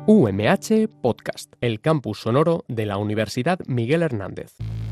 UMH Podcast, el campus sonoro de la Universidad Miguel Hernández.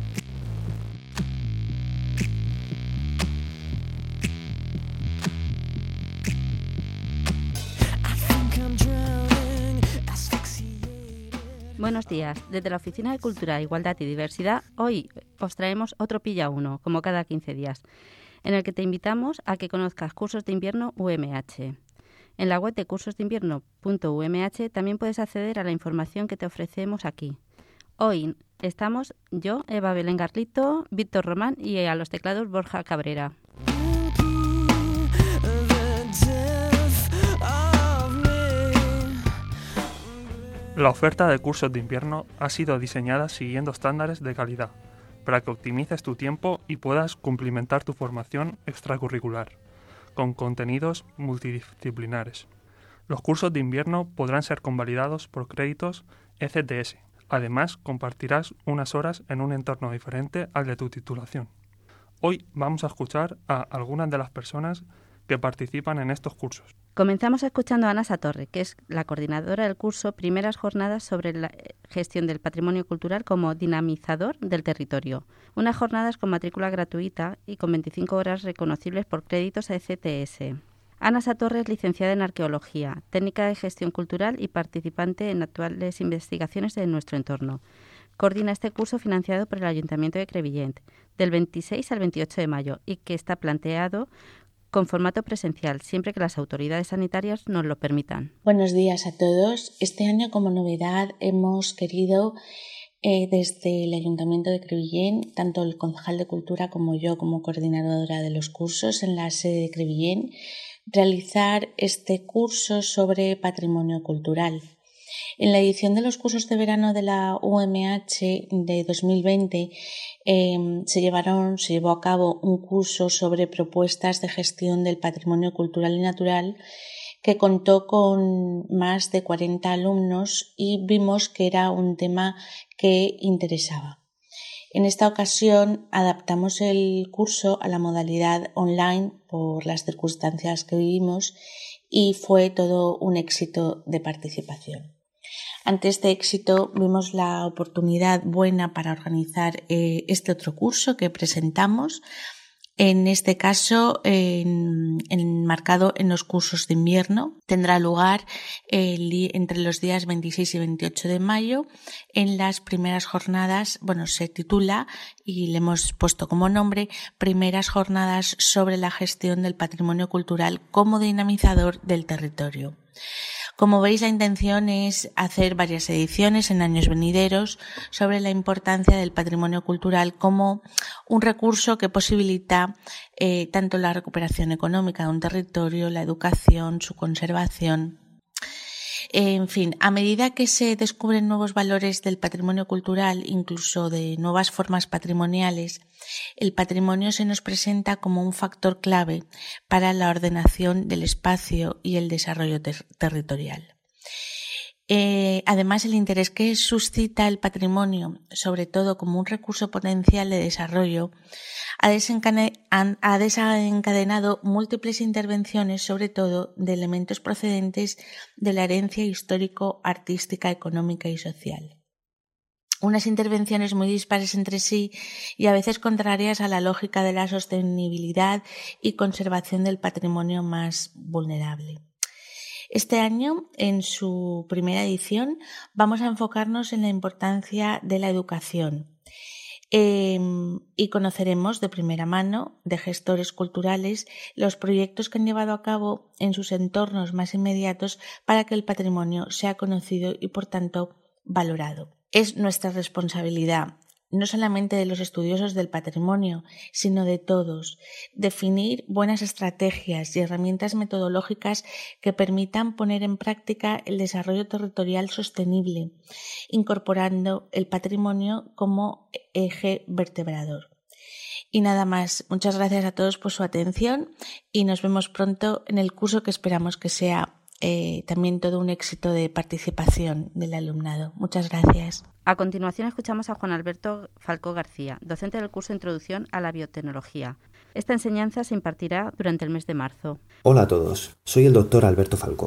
Buenos días. Desde la Oficina de Cultura, Igualdad y Diversidad, hoy os traemos otro Pilla Uno, como cada 15 días, en el que te invitamos a que conozcas cursos de invierno UMH. En la web de cursosdeinvierno.umh también puedes acceder a la información que te ofrecemos aquí. Hoy estamos yo, Eva Belén Garlito, Víctor Román y a los teclados Borja Cabrera. La oferta de cursos de invierno ha sido diseñada siguiendo estándares de calidad, para que optimices tu tiempo y puedas cumplimentar tu formación extracurricular, con contenidos multidisciplinares. Los cursos de invierno podrán ser convalidados por créditos ECTS. Además, compartirás unas horas en un entorno diferente al de tu titulación. Hoy vamos a escuchar a algunas de las personas que participan en estos cursos. Comenzamos escuchando a Ana Satorre, que es la coordinadora del curso Primeras Jornadas sobre la gestión del patrimonio cultural como dinamizador del territorio. Unas jornadas con matrícula gratuita y con 25 horas reconocibles por créditos ECTS. Ana Satorre es licenciada en Arqueología, técnica de gestión cultural y participante en actuales investigaciones de nuestro entorno. Coordina este curso financiado por el Ayuntamiento de Crevillent del 26 al 28 de mayo y que está planteado con formato presencial, siempre que las autoridades sanitarias nos lo permitan. Buenos días a todos. Este año, como novedad, hemos querido, desde el Ayuntamiento de Crevillent, tanto el concejal de Cultura como yo, como coordinadora de los cursos en la sede de Crevillent, realizar este curso sobre patrimonio cultural. En la edición de los cursos de verano de la UMH de 2020 se llevó a cabo un curso sobre propuestas de gestión del patrimonio cultural y natural que contó con más de 40 alumnos y vimos que era un tema que interesaba. En esta ocasión adaptamos el curso a la modalidad online por las circunstancias que vivimos y fue todo un éxito de participación. Ante este éxito vimos la oportunidad buena para organizar este otro curso que presentamos, en este caso enmarcado en los cursos de invierno. Tendrá lugar entre los días 26 y 28 de mayo en las primeras jornadas, se titula y le hemos puesto como nombre Primeras Jornadas sobre la gestión del patrimonio cultural como dinamizador del territorio. Como veis, la intención es hacer varias ediciones en años venideros sobre la importancia del patrimonio cultural como un recurso que posibilita tanto la recuperación económica de un territorio, la educación, su conservación. En fin, a medida que se descubren nuevos valores del patrimonio cultural, incluso de nuevas formas patrimoniales, el patrimonio se nos presenta como un factor clave para la ordenación del espacio y el desarrollo territorial. Además, el interés que suscita el patrimonio, sobre todo como un recurso potencial de desarrollo, ha desencadenado múltiples intervenciones, sobre todo de elementos procedentes de la herencia histórico, artística, económica y social. Unas intervenciones muy dispares entre sí y a veces contrarias a la lógica de la sostenibilidad y conservación del patrimonio más vulnerable. Este año, en su primera edición, vamos a enfocarnos en la importancia de la educación y conoceremos de primera mano de gestores culturales los proyectos que han llevado a cabo en sus entornos más inmediatos para que el patrimonio sea conocido y, por tanto, valorado. Es nuestra responsabilidad, no solamente de los estudiosos del patrimonio, sino de todos, definir buenas estrategias y herramientas metodológicas que permitan poner en práctica el desarrollo territorial sostenible, incorporando el patrimonio como eje vertebrador. Y nada más, muchas gracias a todos por su atención y nos vemos pronto en el curso que esperamos que sea también todo un éxito de participación del alumnado. Muchas gracias. A continuación escuchamos a Juan Alberto Falcó García, docente del curso Introducción a la Biotecnología. Esta enseñanza se impartirá durante el mes de marzo. Hola a todos, soy el doctor Alberto Falcó.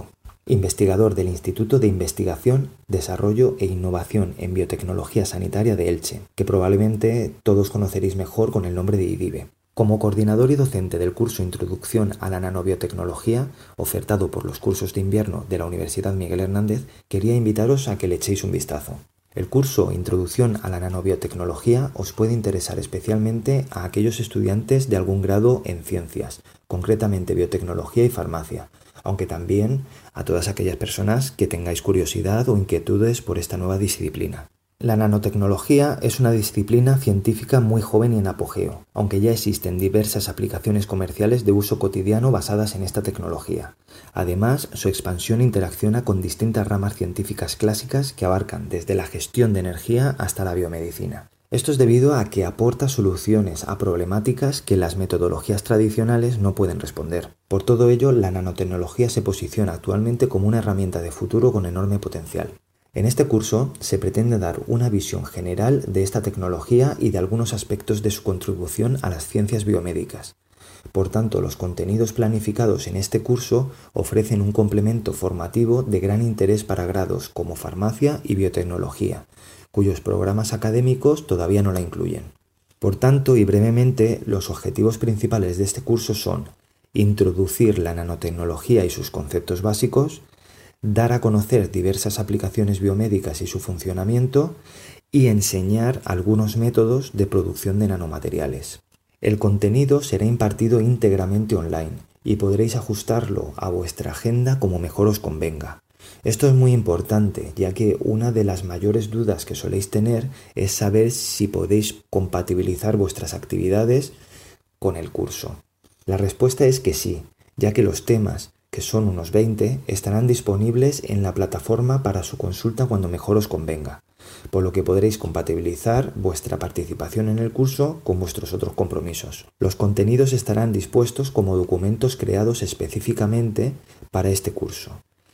investigador del Instituto de Investigación, Desarrollo e Innovación en Biotecnología Sanitaria de Elche, que probablemente todos conoceréis mejor con el nombre de IDIBE. Como coordinador y docente del curso Introducción a la Nanobiotecnología, ofertado por los cursos de invierno de la Universidad Miguel Hernández, quería invitaros a que le echéis un vistazo. El curso Introducción a la Nanobiotecnología os puede interesar especialmente a aquellos estudiantes de algún grado en ciencias, concretamente biotecnología y farmacia, aunque también a todas aquellas personas que tengáis curiosidad o inquietudes por esta nueva disciplina. La nanotecnología es una disciplina científica muy joven y en apogeo, aunque ya existen diversas aplicaciones comerciales de uso cotidiano basadas en esta tecnología. Además, su expansión interacciona con distintas ramas científicas clásicas que abarcan desde la gestión de energía hasta la biomedicina. Esto es debido a que aporta soluciones a problemáticas que las metodologías tradicionales no pueden responder. Por todo ello, la nanotecnología se posiciona actualmente como una herramienta de futuro con enorme potencial. En este curso se pretende dar una visión general de esta tecnología y de algunos aspectos de su contribución a las ciencias biomédicas. Por tanto, los contenidos planificados en este curso ofrecen un complemento formativo de gran interés para grados como farmacia y biotecnología, cuyos programas académicos todavía no la incluyen. Por tanto, y brevemente, los objetivos principales de este curso son introducir la nanotecnología y sus conceptos básicos, dar a conocer diversas aplicaciones biomédicas y su funcionamiento y enseñar algunos métodos de producción de nanomateriales. El contenido será impartido íntegramente online y podréis ajustarlo a vuestra agenda como mejor os convenga. Esto es muy importante, ya que una de las mayores dudas que soléis tener es saber si podéis compatibilizar vuestras actividades con el curso. La respuesta es que sí, ya que los temas, que son unos 20, estarán disponibles en la plataforma para su consulta cuando mejor os convenga, por lo que podréis compatibilizar vuestra participación en el curso con vuestros otros compromisos. Los contenidos estarán dispuestos como documentos creados específicamente para este curso,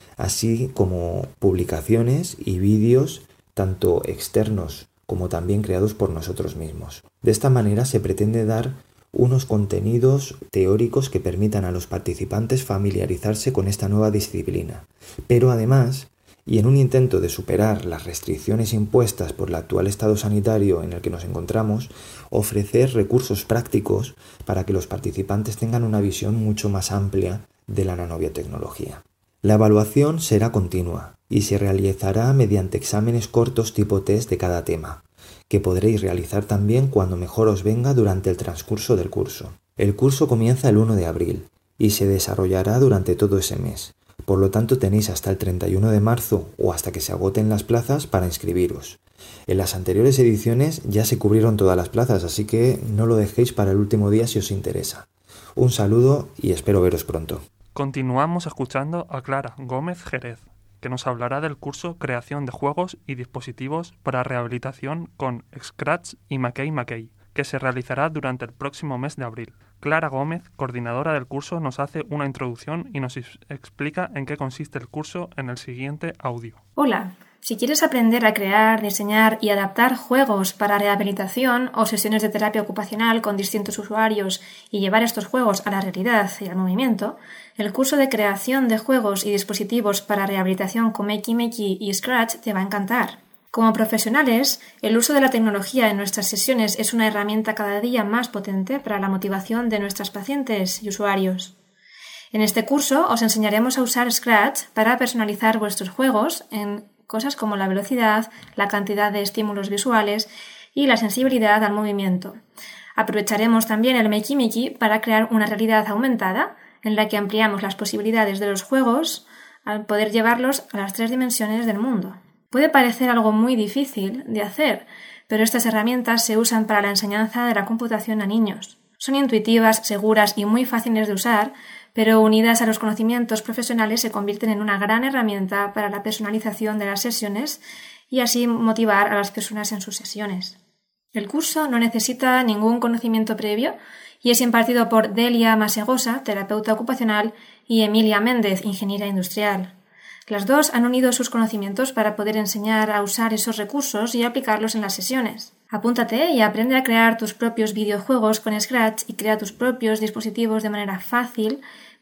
así como publicaciones y vídeos tanto externos como también creados por nosotros mismos. De esta manera se pretende dar unos contenidos teóricos que permitan a los participantes familiarizarse con esta nueva disciplina, pero además, y en un intento de superar las restricciones impuestas por el actual estado sanitario en el que nos encontramos, ofrecer recursos prácticos para que los participantes tengan una visión mucho más amplia de la nanobiotecnología. La evaluación será continua y se realizará mediante exámenes cortos tipo test de cada tema, que podréis realizar también cuando mejor os venga durante el transcurso del curso. El curso comienza el 1 de abril y se desarrollará durante todo ese mes. Por lo tanto, tenéis hasta el 31 de marzo o hasta que se agoten las plazas para inscribiros. En las anteriores ediciones ya se cubrieron todas las plazas, así que no lo dejéis para el último día si os interesa. Un saludo y espero veros pronto. Continuamos escuchando a Clara Gómez Jerez, que nos hablará del curso Creación de Juegos y Dispositivos para Rehabilitación con Scratch y Mackey, que se realizará durante el próximo mes de abril. Clara Gómez, coordinadora del curso, nos hace una introducción y nos explica en qué consiste el curso en el siguiente audio. Hola, si quieres aprender a crear, diseñar y adaptar juegos para rehabilitación o sesiones de terapia ocupacional con distintos usuarios y llevar estos juegos a la realidad y al movimiento, el curso de creación de juegos y dispositivos para rehabilitación con Makey y Scratch te va a encantar. Como profesionales, el uso de la tecnología en nuestras sesiones es una herramienta cada día más potente para la motivación de nuestras pacientes y usuarios. En este curso os enseñaremos a usar Scratch para personalizar vuestros juegos en cosas como la velocidad, la cantidad de estímulos visuales y la sensibilidad al movimiento. Aprovecharemos también el Makey para crear una realidad aumentada en la que ampliamos las posibilidades de los juegos al poder llevarlos a las 3 dimensiones del mundo. Puede parecer algo muy difícil de hacer, pero estas herramientas se usan para la enseñanza de la computación a niños. Son intuitivas, seguras y muy fáciles de usar, pero unidas a los conocimientos profesionales se convierten en una gran herramienta para la personalización de las sesiones y así motivar a las personas en sus sesiones. El curso no necesita ningún conocimiento previo y es impartido por Delia Masegosa, terapeuta ocupacional, y Emilia Méndez, ingeniera industrial. Las dos han unido sus conocimientos para poder enseñar a usar esos recursos y aplicarlos en las sesiones. Apúntate y aprende a crear tus propios videojuegos con Scratch y crea tus propios dispositivos de manera fácil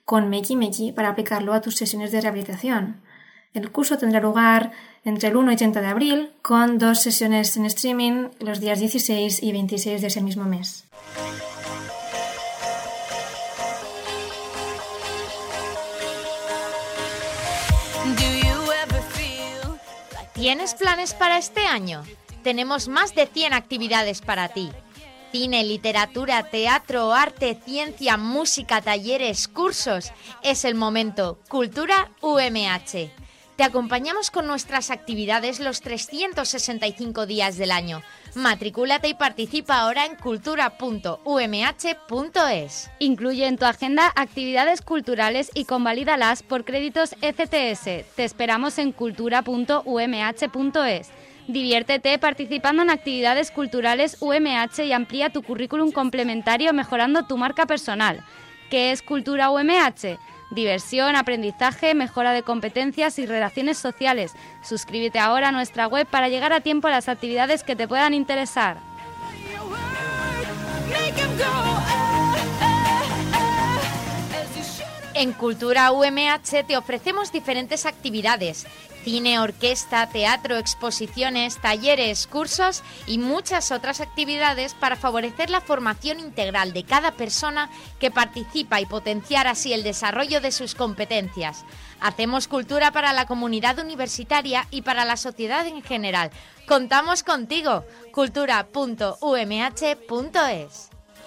con Meki Meki para aplicarlo a tus sesiones de rehabilitación. El curso tendrá lugar entre el 1 y 30 de abril, con 2 sesiones en streaming los días 16 y 26 de ese mismo mes. ¿Tienes planes para este año? Tenemos más de 100 actividades para ti. Cine, literatura, teatro, arte, ciencia, música, talleres, cursos. Es el momento. Cultura UMH. Te acompañamos con nuestras actividades los 365 días del año. Matricúlate y participa ahora en cultura.umh.es. Incluye en tu agenda actividades culturales y convalídalas por créditos ECTS. Te esperamos en cultura.umh.es. Diviértete participando en actividades culturales UMH y amplía tu currículum complementario mejorando tu marca personal. ¿Qué es Cultura UMH? Diversión, aprendizaje, mejora de competencias y relaciones sociales. Suscríbete ahora a nuestra web para llegar a tiempo a las actividades que te puedan interesar. En Cultura UMH te ofrecemos diferentes actividades: cine, orquesta, teatro, exposiciones, talleres, cursos y muchas otras actividades para favorecer la formación integral de cada persona que participa y potenciar así el desarrollo de sus competencias. Hacemos cultura para la comunidad universitaria y para la sociedad en general. Contamos contigo. cultura.umh.es.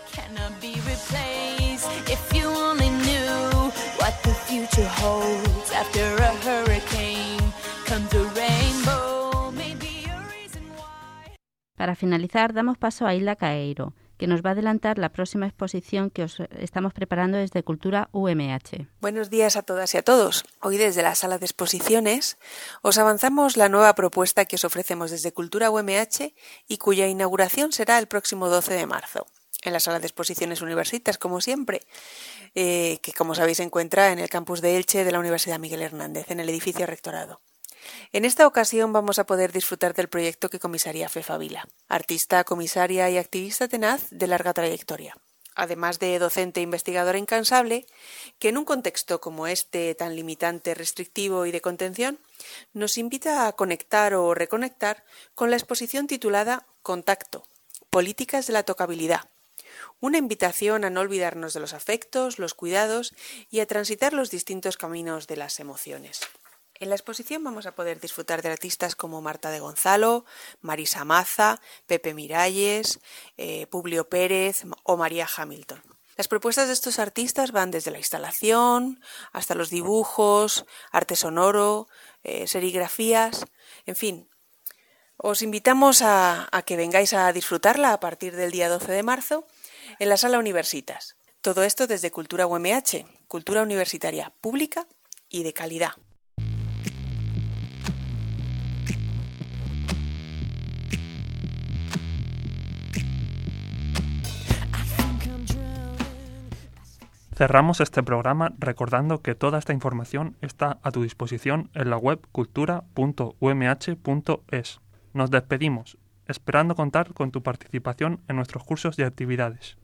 Para finalizar, damos paso a Hilda Caeiro, que nos va a adelantar la próxima exposición que os estamos preparando desde Cultura UMH. Buenos días a todas y a todos. Hoy desde la sala de exposiciones os avanzamos la nueva propuesta que os ofrecemos desde Cultura UMH y cuya inauguración será el próximo 12 de marzo. En la sala de exposiciones Universitas, como siempre, que como sabéis se encuentra en el campus de Elche de la Universidad Miguel Hernández, en el edificio Rectorado. En esta ocasión vamos a poder disfrutar del proyecto que comisaría Fefa Vila, artista, comisaria y activista tenaz de larga trayectoria, además de docente e investigadora incansable, que en un contexto como este tan limitante, restrictivo y de contención, nos invita a conectar o reconectar con la exposición titulada Contacto, políticas de la tocabilidad. Una invitación a no olvidarnos de los afectos, los cuidados y a transitar los distintos caminos de las emociones. En la exposición vamos a poder disfrutar de artistas como Marta de Gonzalo, Marisa Maza, Pepe Miralles, Publio Pérez o María Hamilton. Las propuestas de estos artistas van desde la instalación hasta los dibujos, arte sonoro, serigrafías, en fin. Os invitamos a que vengáis a disfrutarla a partir del día 12 de marzo en la sala Universitas. Todo esto desde Cultura UMH, cultura universitaria pública y de calidad. Cerramos este programa recordando que toda esta información está a tu disposición en la web cultura.umh.es. Nos despedimos, esperando contar con tu participación en nuestros cursos y actividades.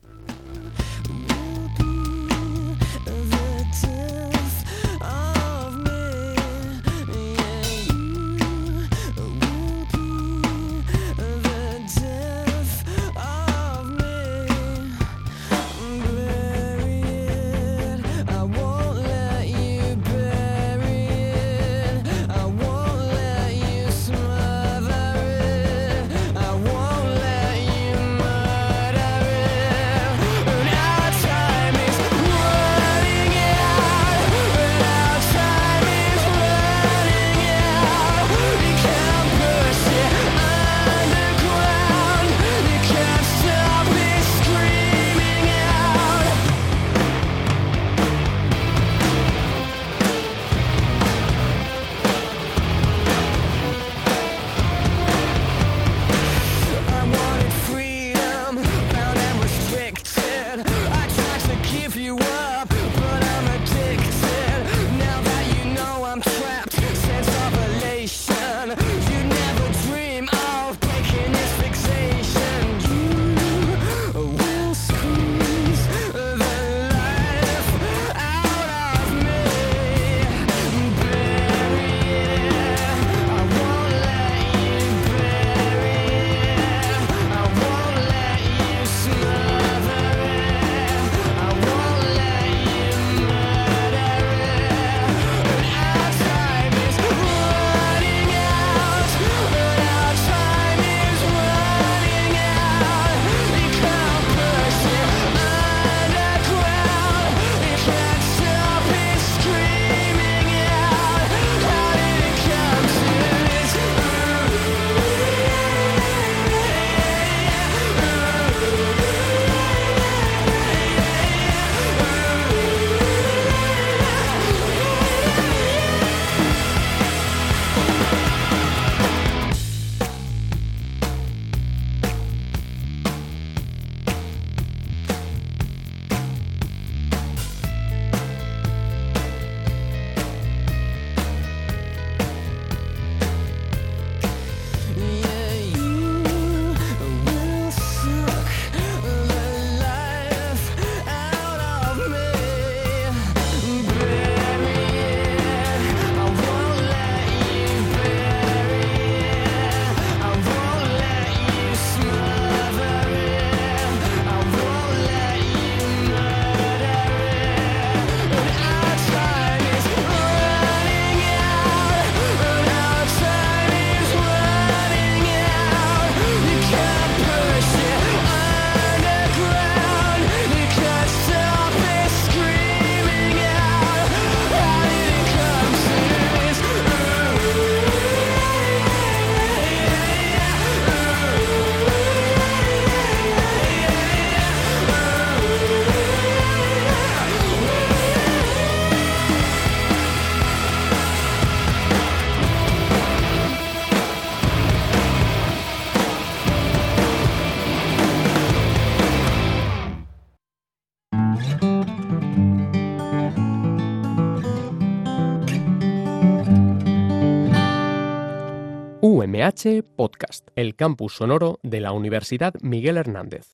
UMH Podcast, el campus sonoro de la Universidad Miguel Hernández.